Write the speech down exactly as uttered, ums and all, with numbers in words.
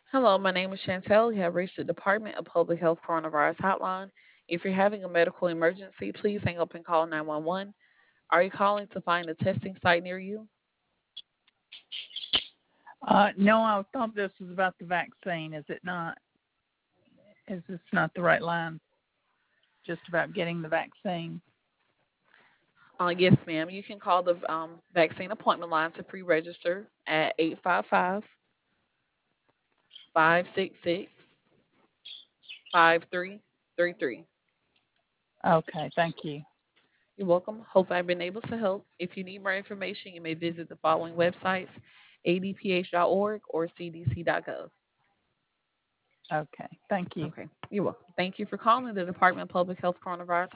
Hello, my name is Chantel. You have reached the Department of Public Health Coronavirus Hotline. If you're having a medical emergency, please hang up and call nine one one. Are you calling to find a testing site near you? Uh, no, I thought this was about the vaccine. Is it not? Is this not the right line? Just about getting the vaccine? Uh, yes, ma'am. You can call the um, vaccine appointment line to pre register at eight five five, five six six, five three three three. Okay, thank you. You're welcome. Hope I've been able to help. If you need more information, you may visit the following websites: a d p h dot org or c d c dot gov. Okay, thank you. Okay, you're welcome. Thank you for calling the Department of Public Health Coronavirus